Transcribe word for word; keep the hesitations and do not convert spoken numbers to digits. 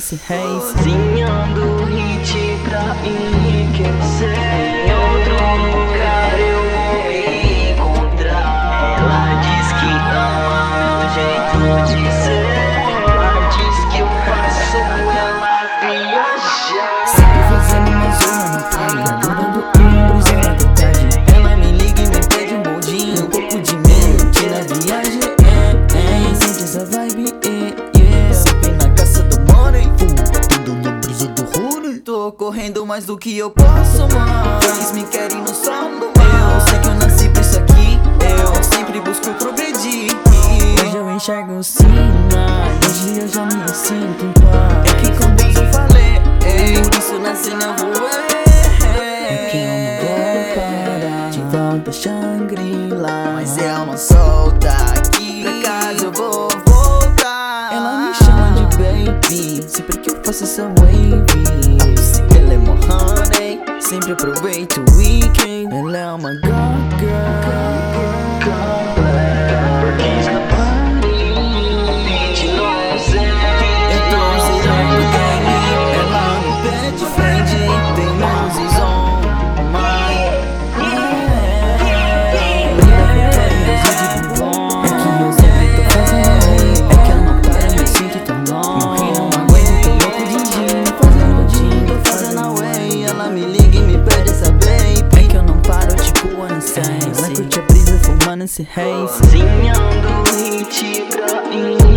nesse race. Cozinhando hit pra enriquecer. Em outro lugar eu vou me encontrar. Ela diz que ama meu jeito de ser. Ela diz que eu faço ela viajar. Sempre fazendo uma zona no palho, dando ombros em uma detalhe. Ela me liga e me pede um boldinho, um pouco de mente na viagem. É, é, sente essa vibe, é, yeah. Sempre na caça do money, tudo na brisa do honey. Tô correndo mais do que eu posso, mano. Eles me querem no sol do mar. Eu sei que eu nasci pra isso aqui, eu sempre busco progredir. Hoje eu enxergo sinais, hoje eu já me sinto em paz. É que com Deus eu falei, ei, por isso na cena eu voei. É que eu não vou parar, de volta a Shangri-La. Mas ela não solta aqui, pra casa eu vou voltar. Ela me chama de baby, sempre que eu faço essa wave. Ela é mó honey, sempre aproveito o weekend. Ela é uma god girl. Ela curte a brisa fumando esse haze. Cozinhando hit pra enriquecer.